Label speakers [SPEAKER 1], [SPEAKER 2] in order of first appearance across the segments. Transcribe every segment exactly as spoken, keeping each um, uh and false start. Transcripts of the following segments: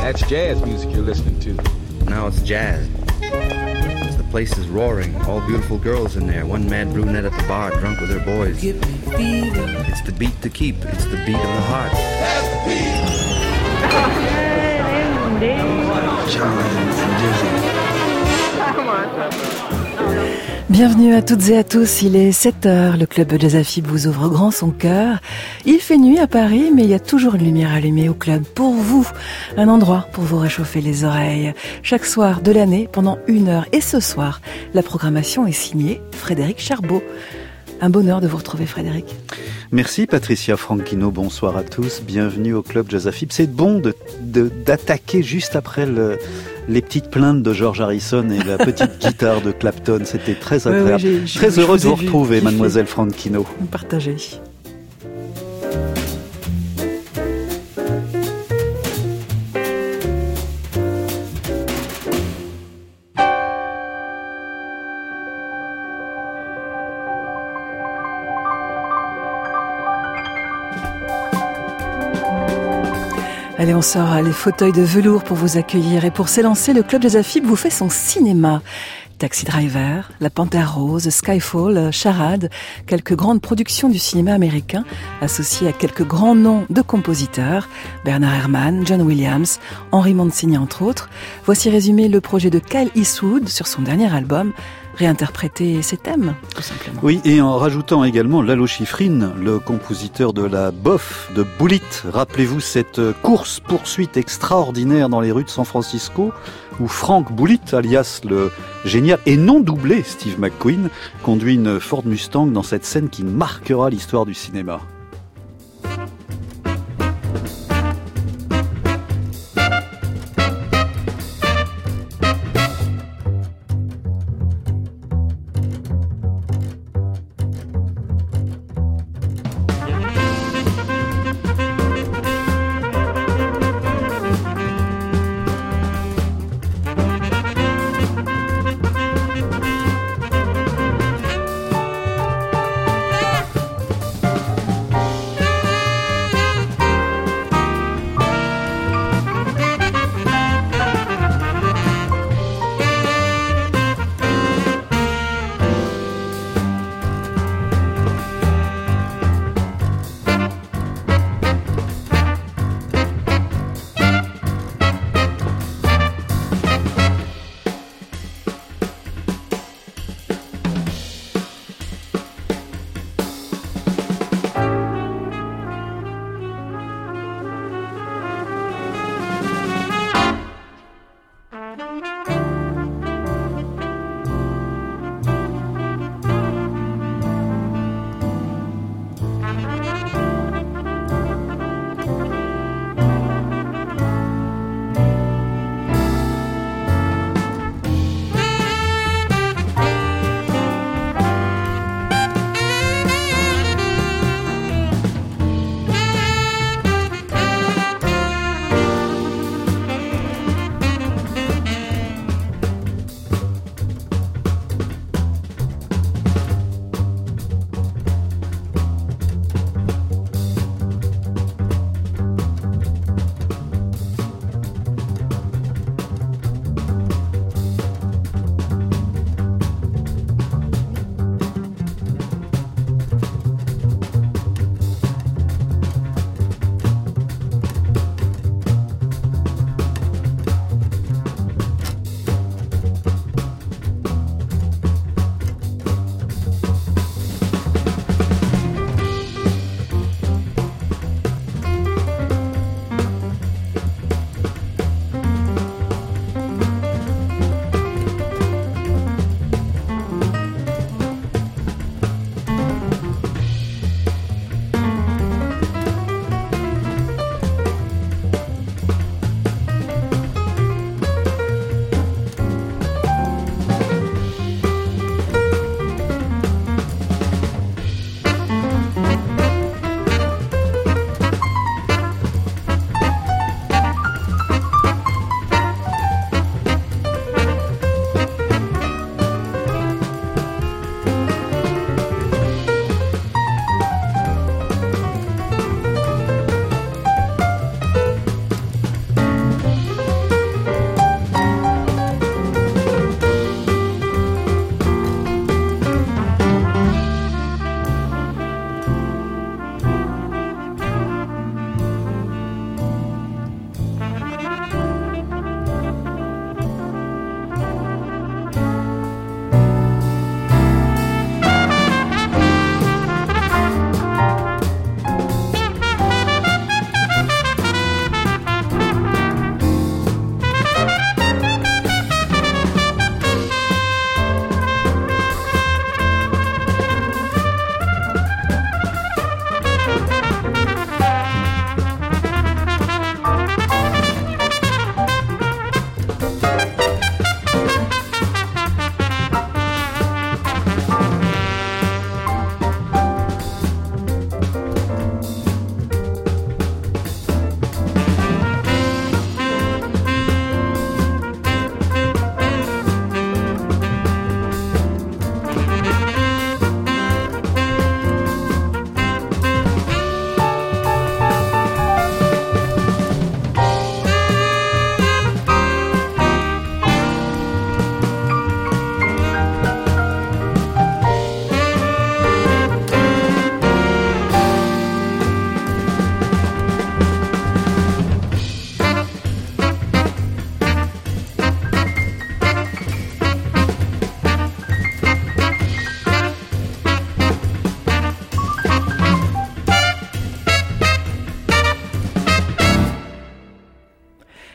[SPEAKER 1] That's jazz music you're listening to.
[SPEAKER 2] Now it's jazz. The place is roaring. All beautiful girls in there. One mad brunette at the bar, drunk with her boys. It's the beat to keep. It's the beat of the heart.
[SPEAKER 3] Bienvenue à toutes et à tous, il est sept heures, le club Jazz A F I B vous ouvre grand son cœur. Il fait nuit à Paris, mais il y a toujours une lumière allumée au club pour vous. Un endroit pour vous réchauffer les oreilles. Chaque soir de l'année, pendant une heure. Et ce soir, la programmation est signée Frédéric Charbot. Un bonheur de vous retrouver, Frédéric.
[SPEAKER 4] Merci Patricia Franchino, bonsoir à tous, bienvenue au club Jazz A F I B. C'est bon de, de, d'attaquer juste après le... les petites plaintes de George Harrison et la petite guitare de Clapton, c'était très agréable. Oui, oui, j'ai, très j'ai, heureux de vous retrouver, mademoiselle Franchino.
[SPEAKER 3] Partagez. Allez, on sort les fauteuils de velours pour vous accueillir. Et pour s'élancer, le club Jazz A F I B vous fait son cinéma. Taxi Driver, La Panthère Rose, Skyfall, Charade, quelques grandes productions du cinéma américain, associées à quelques grands noms de compositeurs, Bernard Herrmann, John Williams, Henry Mancini entre autres. Voici résumé le projet de Kyle Eastwood sur son dernier album, réinterpréter ses thèmes, tout simplement.
[SPEAKER 4] Oui, et en rajoutant également Lalo Schifrin, le compositeur de la bof de Bullitt. Rappelez-vous cette course-poursuite extraordinaire dans les rues de San Francisco, où Frank Bullitt, alias le génial et non doublé Steve McQueen, conduit une Ford Mustang dans cette scène qui marquera l'histoire du cinéma.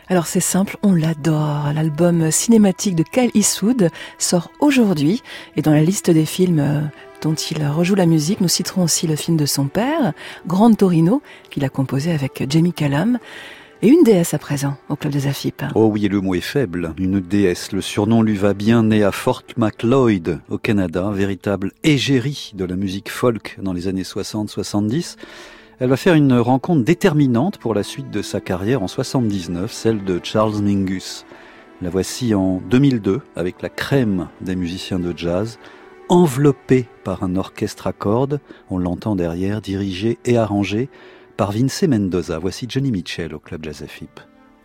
[SPEAKER 3] Alors c'est simple, on l'adore. L'album cinématique de Kyle Eastwood sort aujourd'hui et dans la liste des films dont il rejoue la musique, nous citerons aussi le film de son père, Grand Torino, qu'il a composé avec Jamie Cullum. Et une déesse à présent au Club des Afipes.
[SPEAKER 4] Oh oui, le mot est faible, une déesse. Le surnom lui va bien, née à Fort Macleod au Canada, véritable égérie de la musique folk dans les années soixante soixante-dix. Elle va faire une rencontre déterminante pour la suite de sa carrière en soixante-dix-neuf, celle de Charles Mingus. La voici en deux mille deux avec la crème des musiciens de jazz, enveloppée par un orchestre à cordes, on l'entend derrière, dirigé et arrangé par Vince Mendoza. Voici Johnny Mitchell au Club Jazz Afipes.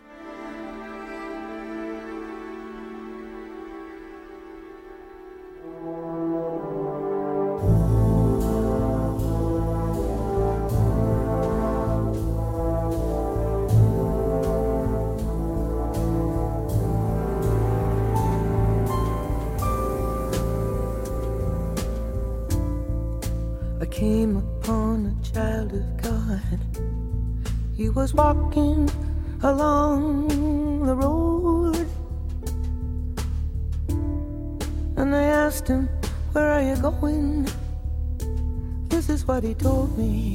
[SPEAKER 5] I came upon a child of God. He was walking along the road, and I asked him, "Where are you going?" This is what he told me.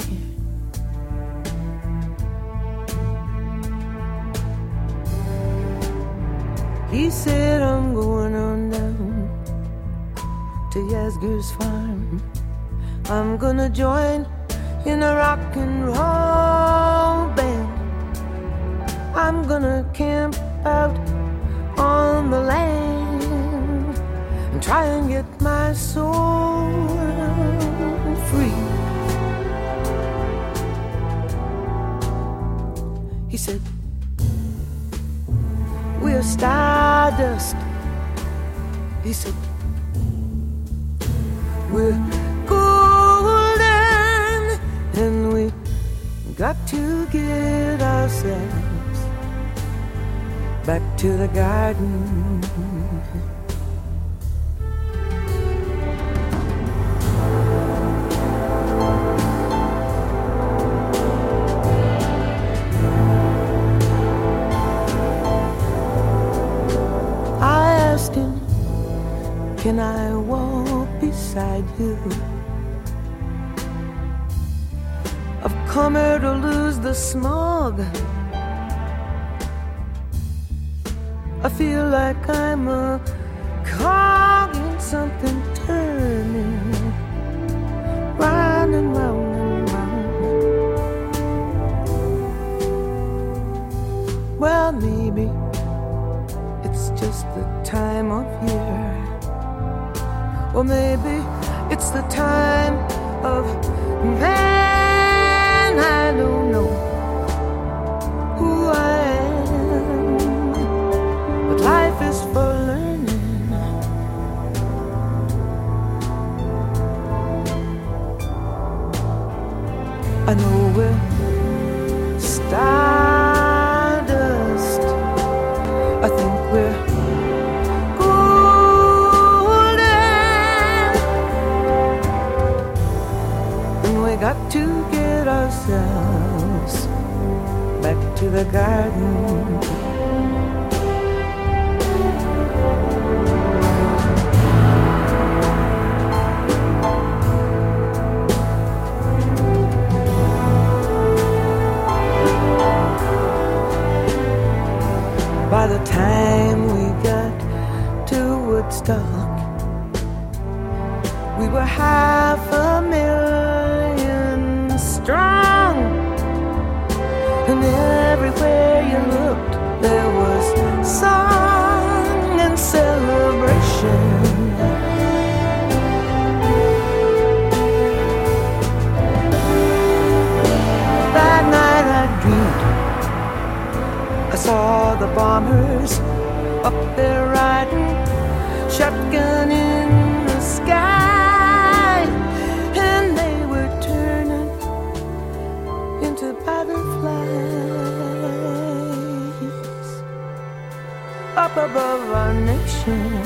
[SPEAKER 5] He said, "I'm going on down to Yasgur's farm. I'm gonna join in a rock and roll band. I'm gonna camp out on the land and try and get my soul free." He said, "We're stardust." He said, "We're and we got to get ourselves back to the garden." I asked him, "Can I walk beside you? I've come here to lose the smog. I feel like I'm a cog in something turning, round and round and round." Well, maybe it's just the time of year, or maybe it's the time of man. I don't know who I am, but life is for learning. I know we're stardust. I think we're golden, and we got to get ourselves back to the garden. By the time we got to Woodstock, we were half a million strong, and everywhere you looked there was song and celebration. That night I dreamed I saw the bombers up there riding shotgun in the sky, and they were turning into butterflies up above our nation.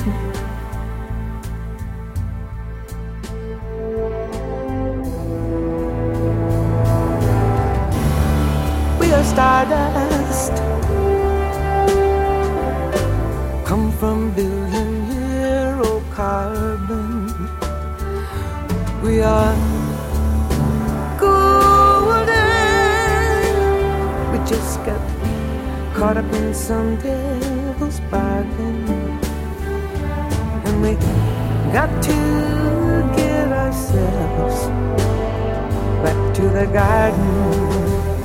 [SPEAKER 5] We are stardust. billion year old carbon. We are golden. We just got caught up in some devil's bargain, and we got to get ourselves back to the garden.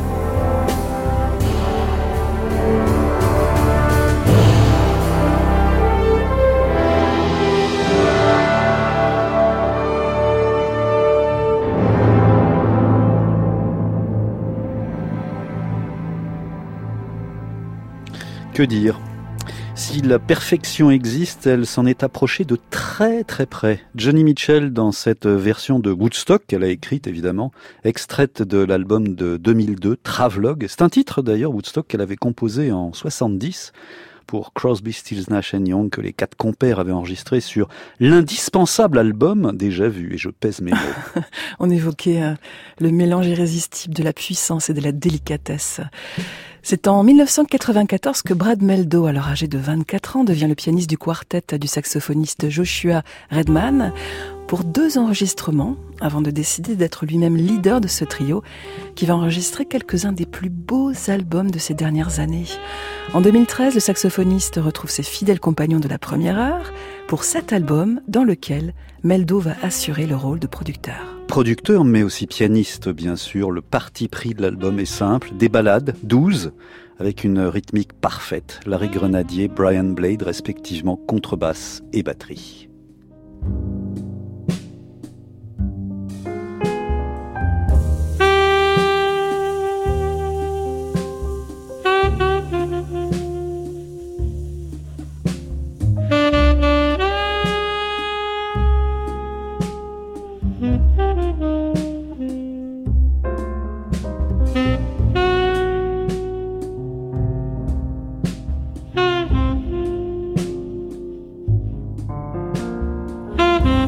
[SPEAKER 4] Que dire ? Si la perfection existe, elle s'en est approchée de très très près. Joni Mitchell, dans cette version de Woodstock qu'elle a écrite évidemment, extraite de l'album de deux mille deux, Travelogue. C'est un titre d'ailleurs, Woodstock, qu'elle avait composé en soixante-dix pour Crosby, Stills, Nash and Young, que les quatre compères avaient enregistré sur l'indispensable album Déjà Vu, et je pèse mes mots.
[SPEAKER 3] On évoquait euh, le mélange irrésistible de la puissance et de la délicatesse. C'est en dix-neuf cent quatre-vingt-quatorze que Brad Mehldau, alors âgé de vingt-quatre ans, devient le pianiste du quartet du saxophoniste Joshua Redman pour deux enregistrements, avant de décider d'être lui-même leader de ce trio, qui va enregistrer quelques-uns des plus beaux albums de ces dernières années. En deux mille treize, le saxophoniste retrouve ses fidèles compagnons de la première heure pour cet album dans lequel Mehldau va assurer le rôle de producteur.
[SPEAKER 4] Producteur, mais aussi pianiste, bien sûr. Le parti pris de l'album est simple. Des ballades, douze, avec une rythmique parfaite. Larry Grenadier, Brian Blade, respectivement contrebasse et batterie.
[SPEAKER 5] Mm-hmm.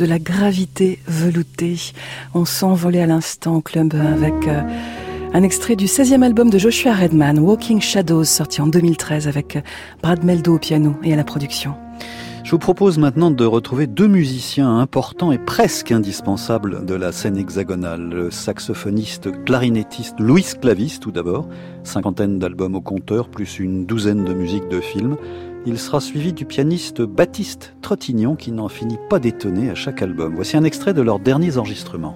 [SPEAKER 3] de la gravité veloutée. On s'envolait à l'instant au club avec euh, un extrait du seizième album de Joshua Redman, Walking Shadows, sorti en deux mille treize avec Brad Meldo au piano et à la production.
[SPEAKER 4] Je vous propose maintenant de retrouver deux musiciens importants et presque indispensables de la scène hexagonale. Le saxophoniste clarinettiste Luis Clavis, tout d'abord, cinquantaine d'albums au compteur, plus une douzaine de musiques de films. Il sera suivi du pianiste Baptiste Trottignon, qui n'en finit pas d'étonner à chaque album. Voici un extrait de leurs derniers enregistrements.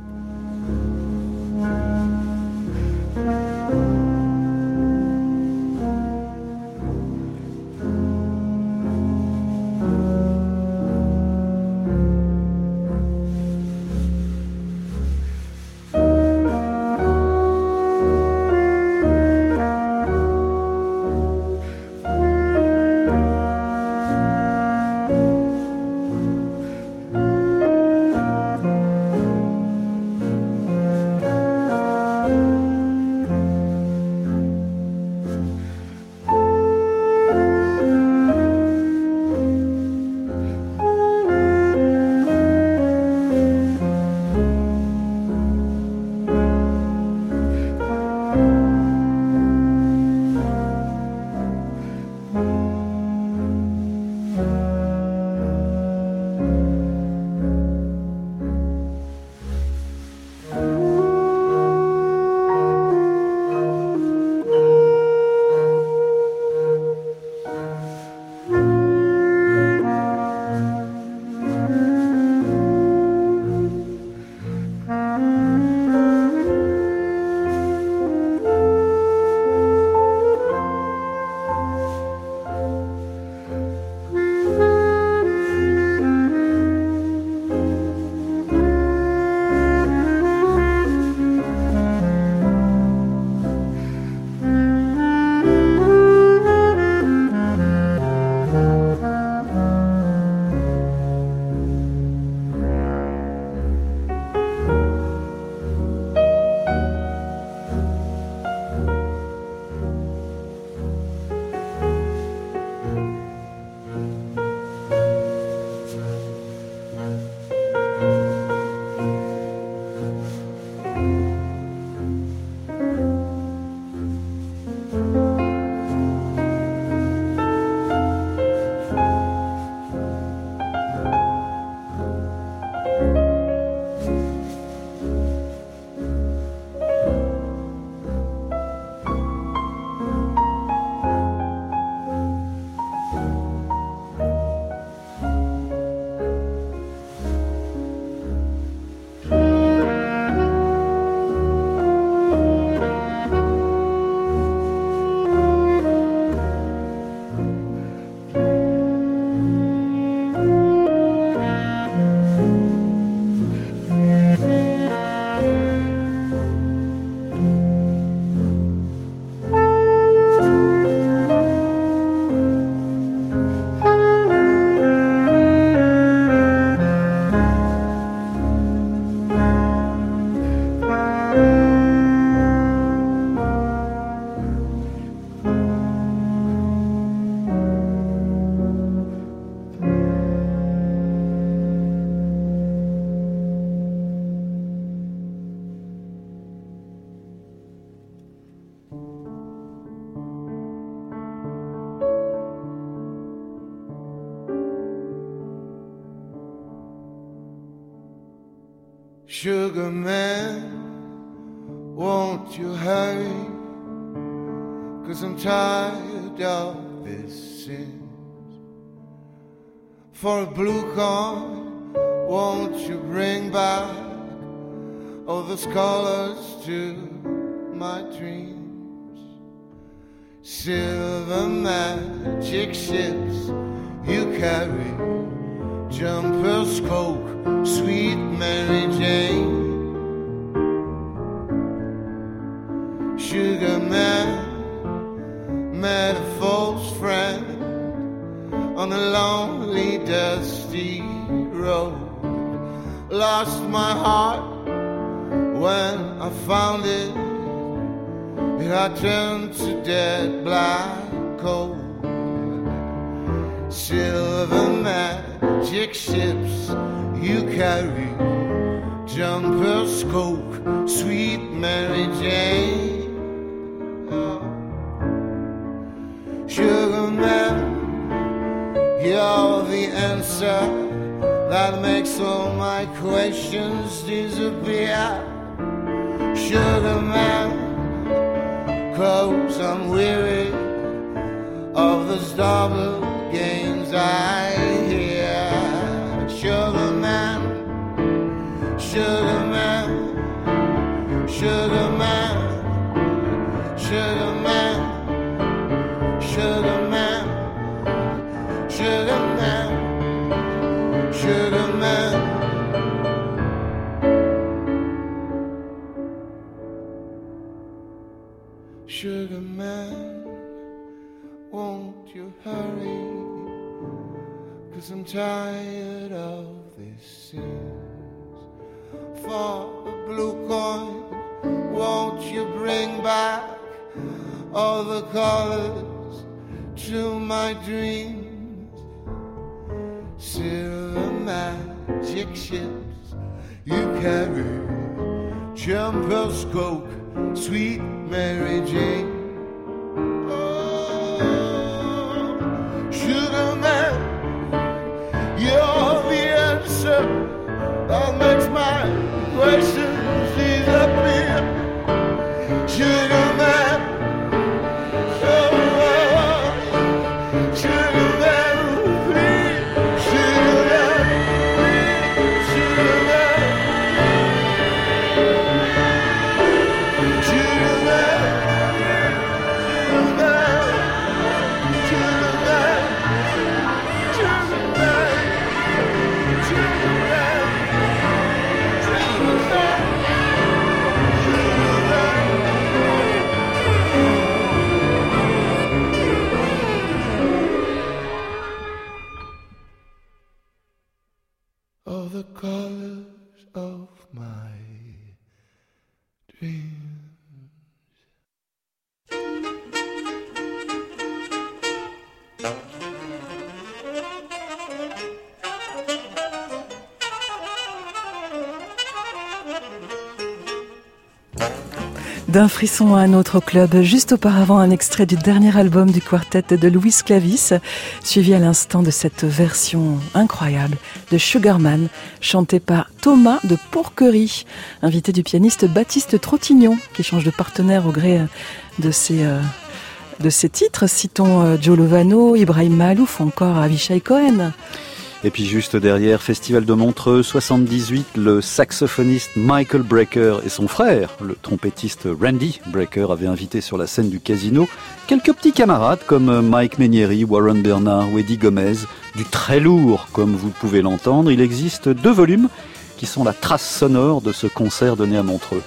[SPEAKER 6] Sugar man, won't you hurry? 'Cause I'm tired of this sin. For a blue corn, won't you bring back all the scholars to my dreams? Silver magic ships you carry, jumpers, coke, sweet Mary Jane. Sugar man met a false friend on a lonely, dusty road. Lost my heart when I found it. It had turned to dead black coal. Silver man magic ships you carry, jumpers, coke, sweet Mary Jane. Oh. Sugar man, you're the answer that makes all my questions disappear. Sugar man, 'cause I'm weary of those double games I hear. Sugar man, sugar man, sugar man, sugar man, sugar man, sugar man, sugar man. Sugar man, won't you hurry? 'Cause I'm tired of this scene. For the blue coin, won't you bring back all the colors to my dreams? Silver magic ships you carry, jumpers, coke, sweet Mary Jane. Oh, sugar man, you're the answer that makes my questions disappear. Sugar man, oh, sugar man, please, sugar man, please, sugar man, sugar man, sugar man, sugar man, sugar man, sugar man. All the colors of my dreams.
[SPEAKER 3] D'un frisson à un autre club, juste auparavant un extrait du dernier album du quartet de Luis Clavis, suivi à l'instant de cette version incroyable de Sugarman, chantée par Thomas de Pourquerie, invité du pianiste Baptiste Trottignon, qui change de partenaire au gré de ses, euh, de ses titres. Citons euh, Joe Lovano, Ibrahim Malouf ou encore Avishai Cohen.
[SPEAKER 4] Et puis juste derrière, Festival de Montreux soixante-dix-huit, le saxophoniste Michael Brecker et son frère, le trompettiste Randy Brecker, avaient invité sur la scène du Casino quelques petits camarades comme Mike Menieri, Warren Bernard ou Eddie Gomez. Du très lourd, comme vous pouvez l'entendre. Il existe deux volumes qui sont la trace sonore de ce concert donné à Montreux.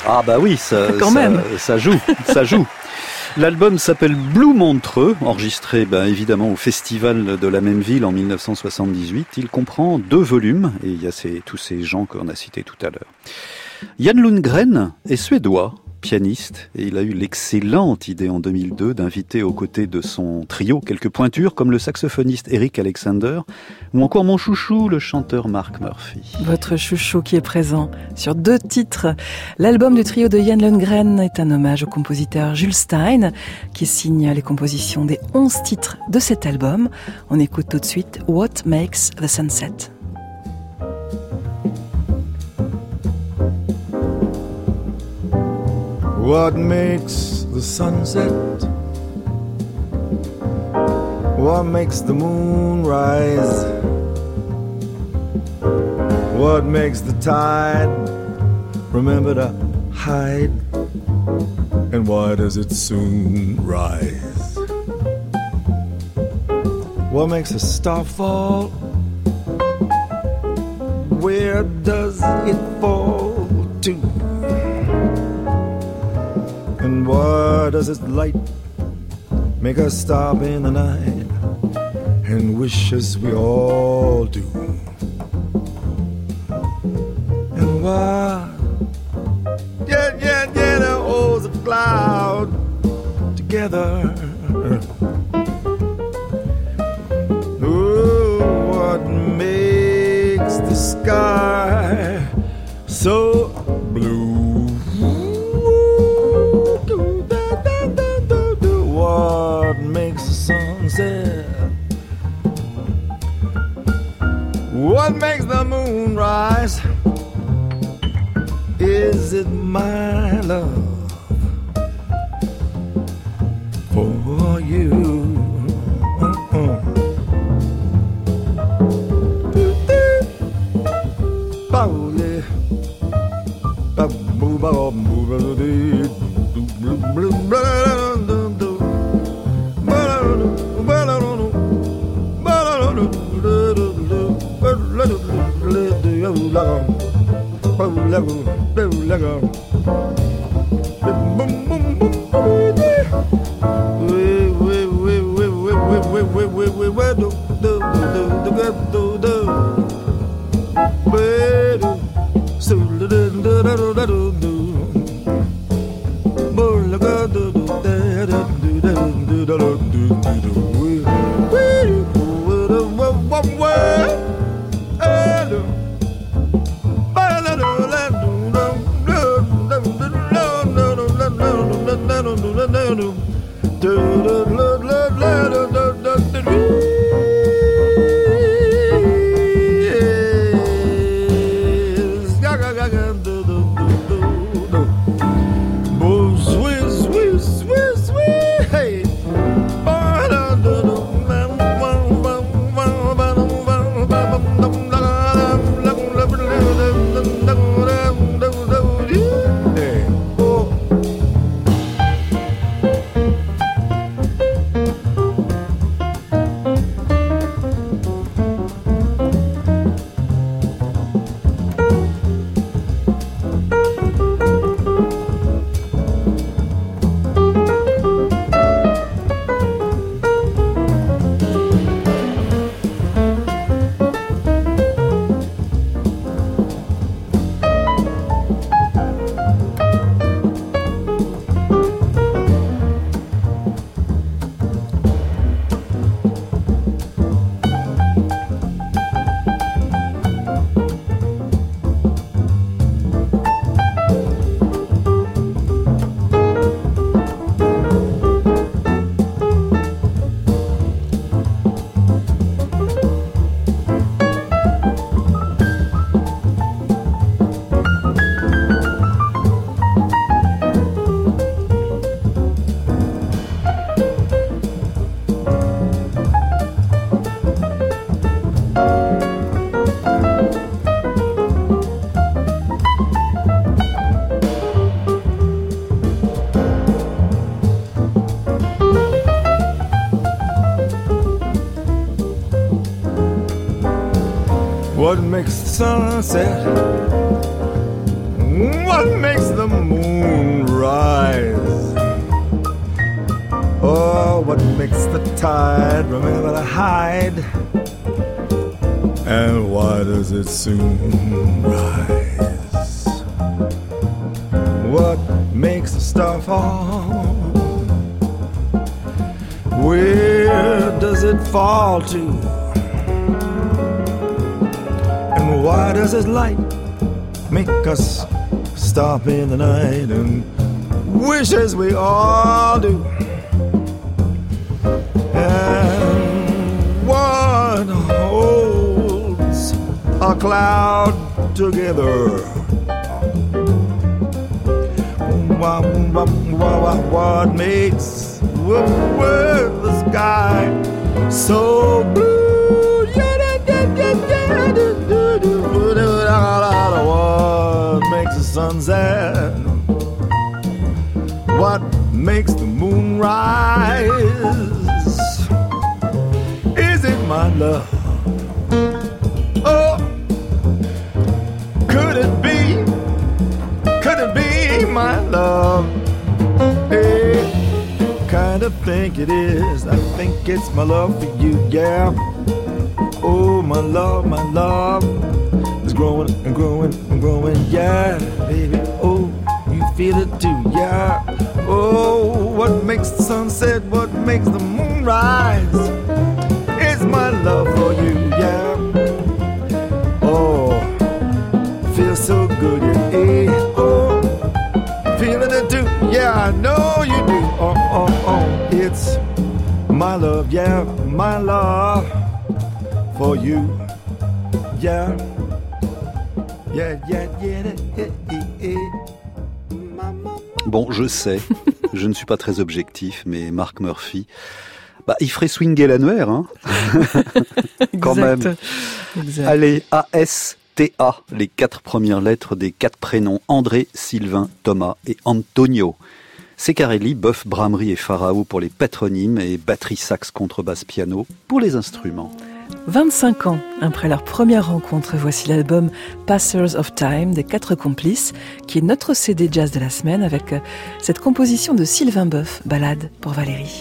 [SPEAKER 4] Ah bah oui, ça,
[SPEAKER 3] Quand
[SPEAKER 4] ça,
[SPEAKER 3] même.
[SPEAKER 4] ça joue, ça joue. L'album s'appelle Blue Montreux, enregistré ben, évidemment au festival de la même ville en mille neuf cent soixante-dix-huit. Il comprend deux volumes et il y a ces, tous ces gens qu'on a cités tout à l'heure. Jan Lundgren est suédois, pianiste, et il a eu l'excellente idée en deux mille deux d'inviter aux côtés de son trio quelques pointures comme le saxophoniste Eric Alexander ou encore mon chouchou, le chanteur Mark Murphy.
[SPEAKER 3] Votre chouchou qui est présent sur deux titres. L'album du trio de Jan Lundgren est un hommage au compositeur Jules Stein qui signe les compositions des onze titres de cet album. On écoute tout de suite What Makes the Sunset.
[SPEAKER 6] What makes the sunset? What makes the moon rise? What makes the tide remember to hide? And why does it soon rise? What makes a star fall? Where does it fall to? And why does its light make us stop in the night and wish as we all do? And why, yeah, yeah, yeah, the holds a cloud together? Oh, what makes the sky so blue? What makes the sunset? What makes the moon rise? Is it my love for you? Uh-uh. What makes the sunset? What makes the moon rise? Oh, what makes the tide remember to hide? And why does it soon rise? What makes the star fall? Where does it fall to? And why does its light make us stop in the night and wish as we all do? And what holds a cloud together? What, what, what, what makes the sky so blue? What makes the sunset? What makes the moon rise? Is it my love? Oh, could it be? Could it be my love? Hey, kind of think it is. I think it's my love for you, yeah. Oh, my love, my love is growing and growing and growing, yeah, baby. Oh, you feel it too, yeah. Oh, what makes the sunset? What makes the moon rise? It's my love for you, yeah. Oh, feels so good, yeah. Hey, oh, feeling it too, yeah. I know you do. Oh, oh, oh, it's my love, yeah, my love for you, yeah, yeah, yeah, yeah, yeah, yeah.
[SPEAKER 4] Bon, je sais, je ne suis pas très objectif, mais Mark Murphy, bah, il ferait swinger l'annuaire, hein. Quand
[SPEAKER 3] Exact.
[SPEAKER 4] même.
[SPEAKER 3] Exact.
[SPEAKER 4] Allez, A S T A, les quatre premières lettres des quatre prénoms, André, Sylvain, Thomas et Antonio. Ceccarelli, Boeuf, Bramery et Pharaon pour les patronymes et batterie, sax, contrebasse, piano pour les instruments.
[SPEAKER 3] vingt-cinq ans après leur première rencontre, voici l'album Passers of Time des Quatre Complices, qui est notre C D jazz de la semaine avec cette composition de Sylvain Boeuf, Ballade pour Valérie.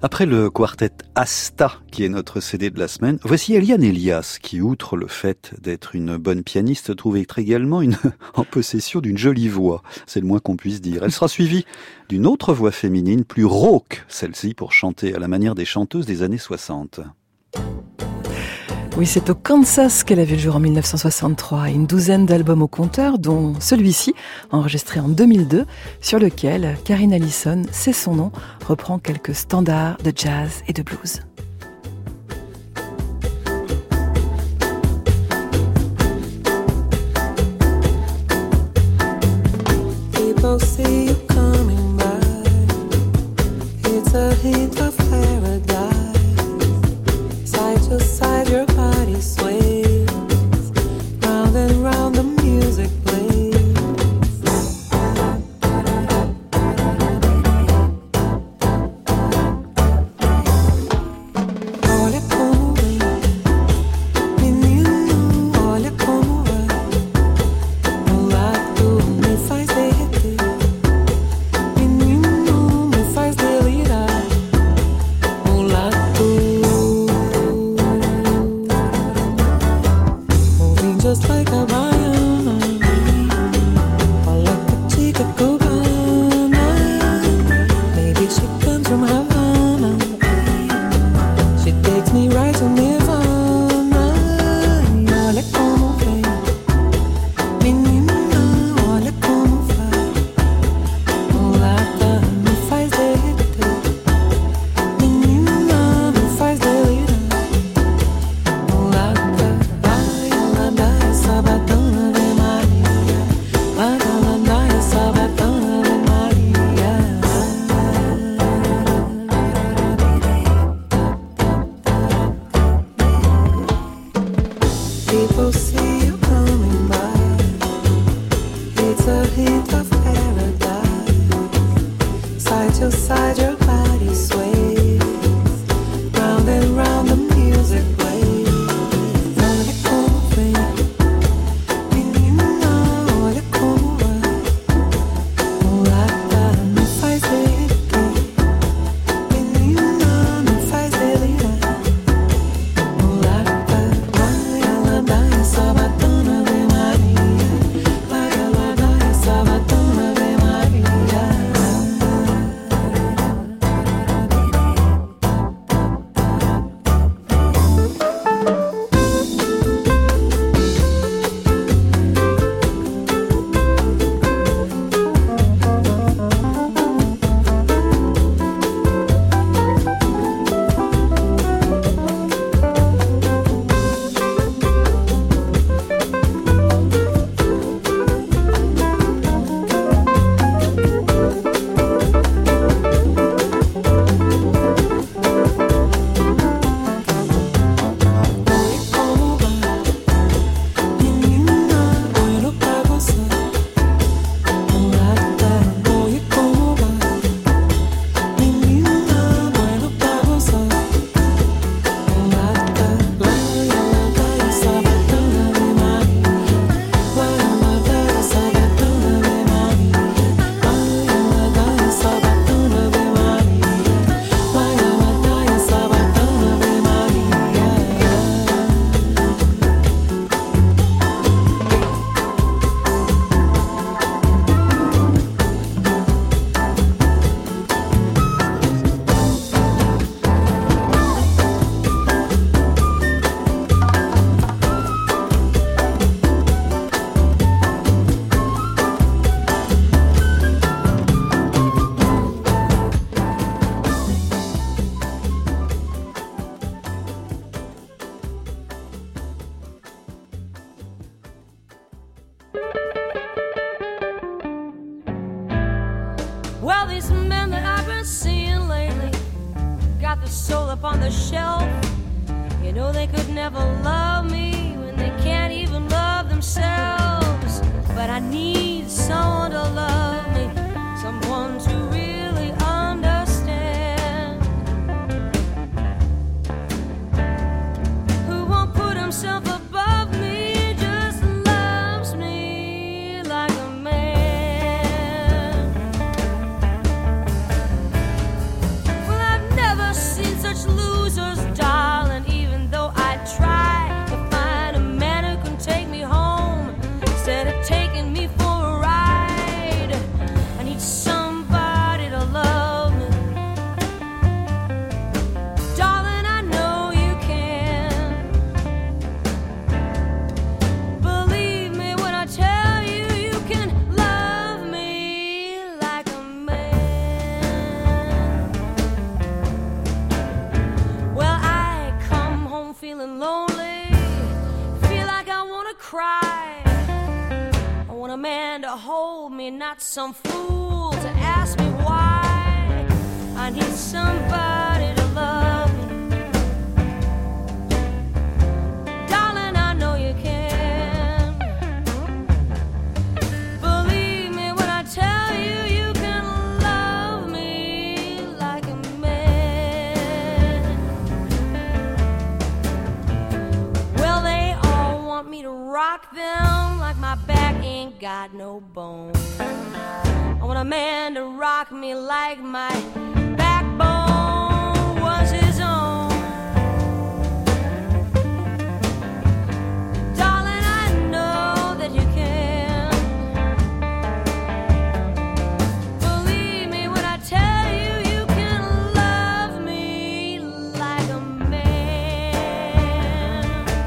[SPEAKER 4] Après le quartet Asta, qui est notre C D de la semaine, voici Eliane Elias, qui, outre le fait d'être une bonne pianiste, trouve également une, en possession d'une jolie voix. C'est le moins qu'on puisse dire. Elle sera suivie d'une autre voix féminine, plus rauque, celle-ci, pour chanter à la manière des chanteuses des années soixante.
[SPEAKER 3] Oui, c'est au Kansas qu'elle a vu le jour en mille neuf cent soixante-trois. Une douzaine d'albums au compteur, dont celui-ci, enregistré en deux mille deux, sur lequel Karine Allison, c'est son nom, reprend quelques standards de jazz et de blues.
[SPEAKER 5] People see you coming by. It's a hint of paradise. Side to side, your body sways. Round and round, the music plays. Olha como vem, menino, olha como vai. O lado me faz derreter, menino, me faz delirar. O lado just like a lion, or like a chica cubana. Maybe she comes from Havana. She takes me right to Nirvana. Olha como vem, menina, olha como vai. Mulata me faz derreter, menina, me faz delirar. Mulata, vai, ela Sabatona de Maria, Madalena, Sabatona de Maria. People see you coming by. It's a hint of paradise. Side to side, your body sways. Round and round, the music plays. Olha como vem, menina, olha como vai. Mulata me faz derreter, menina, me faz delirar. Mulata, vai, ela dá Sabatona de Maria. Vai, ela dá Sabatona de Maria.
[SPEAKER 7] Well, these men that I've been seeing lately got the soul up on the shelf. You know they could never love me when they can't even love themselves. But I need someone to love me, someone to really understand, who won't put himself above me, just loves me like a man. Well, I've never to hold me, not some fool to ask me why. I need somebody to love me. Darling, I know you can. Believe me when I tell you, you can love me like a man. Well, they all want me to rock them like my back ain't got no bone. I want a man to rock me like my backbone was his own. Darling, I know that you can. Believe me when I tell you, you can love me like a man.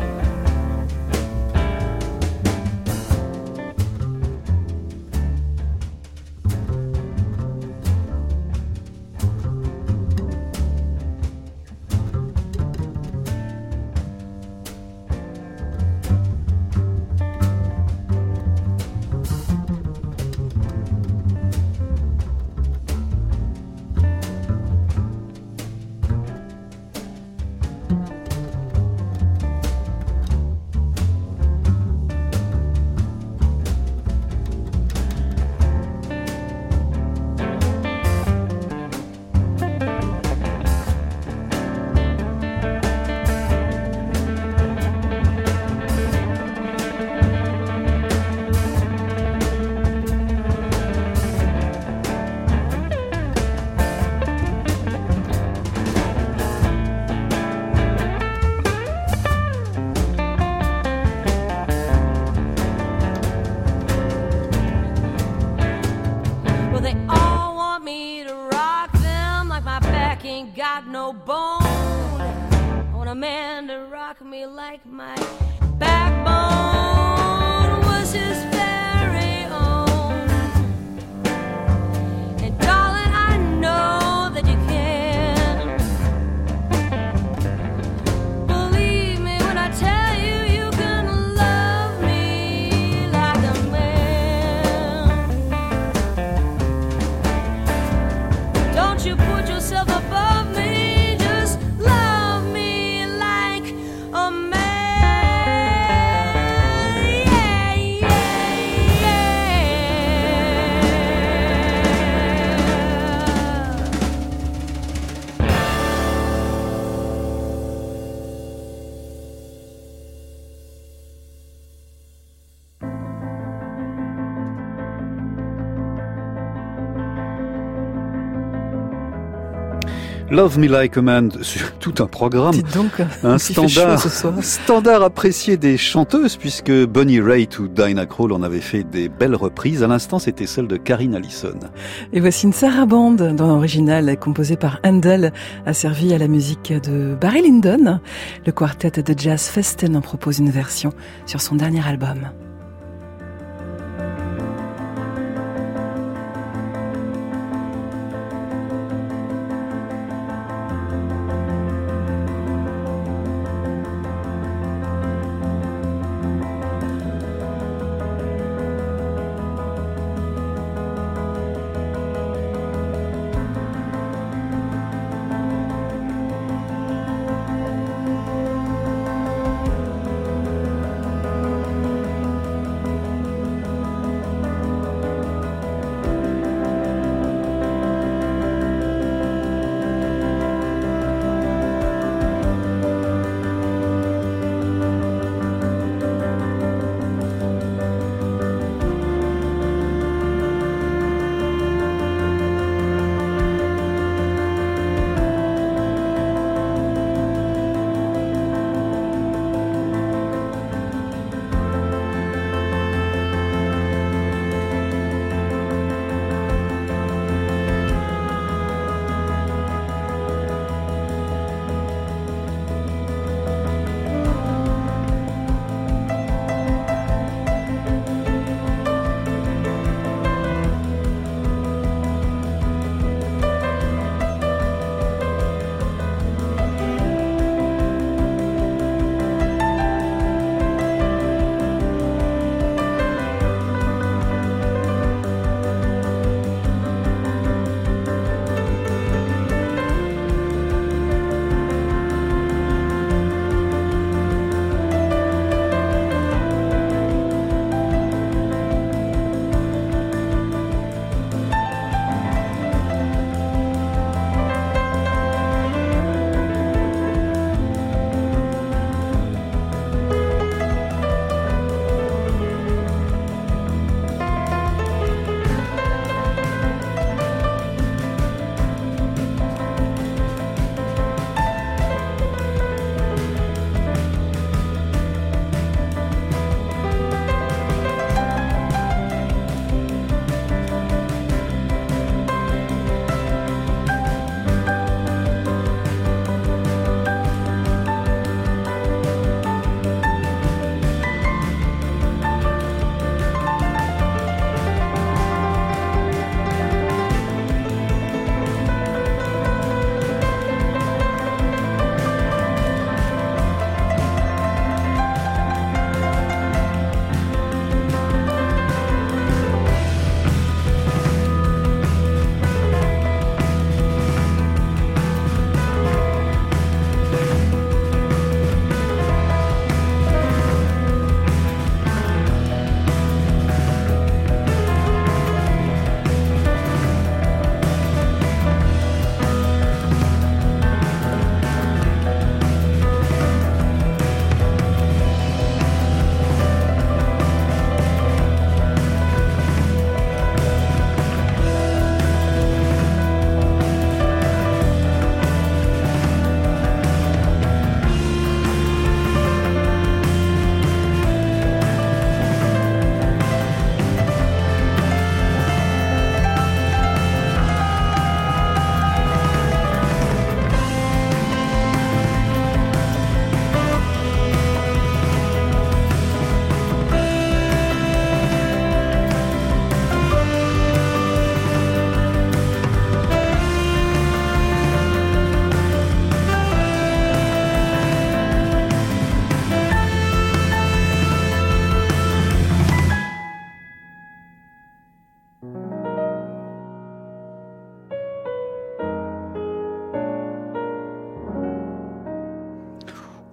[SPEAKER 7] Well, they all want me to rock them like my back ain't got no bone. I want a man to rock me like my backbone was his very own. And darling, I know that you can. Believe me when I tell you, you can love me like a man. Don't you put yourself above me, just love me like a man. Yeah, yeah, yeah.
[SPEAKER 4] Love Me Like a Man, sur tout un programme.
[SPEAKER 3] Dites donc,
[SPEAKER 4] Un
[SPEAKER 3] il fait chaud
[SPEAKER 4] standard,
[SPEAKER 3] ce soir.
[SPEAKER 4] standard apprécié des chanteuses, puisque Bonnie Raitt ou Dinah Krall en avaient fait des belles reprises. À l'instant, c'était celle de Karine Allison.
[SPEAKER 3] Et voici une sarabande dans l'original, composée par Handel, asservie à la musique de Barry Lyndon. Le quartet de jazz Festen en propose une version sur son dernier album.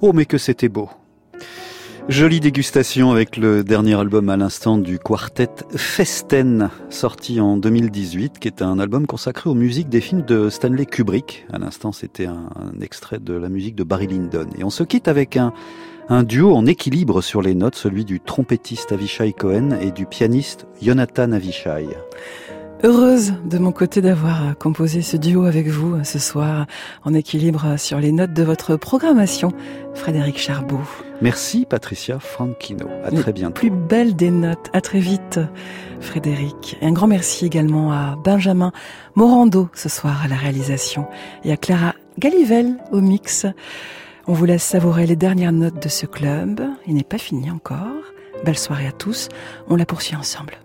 [SPEAKER 4] Oh, mais que c'était beau. Jolie dégustation avec le dernier album à l'instant du quartet Festen, sorti en deux mille dix-huit, qui est un album consacré aux musiques des films de Stanley Kubrick. À l'instant, c'était un, un extrait de la musique de Barry Lyndon. Et on se quitte avec un, un duo en équilibre sur les notes, celui du trompettiste Avishai Cohen et du pianiste Yonatan Avishai.
[SPEAKER 3] Heureuse de mon côté d'avoir composé ce duo avec vous ce soir, en équilibre sur les notes de votre programmation, Frédéric Charbot.
[SPEAKER 4] Merci Patricia Franchino. À très bientôt.
[SPEAKER 3] Plus belle des notes. À très vite, Frédéric. Et un grand merci également à Benjamin Morando ce soir à la réalisation et à Clara Galivelle au mix. On vous laisse savourer les dernières notes de ce club. Il n'est pas fini encore. Belle soirée à tous. On la poursuit ensemble.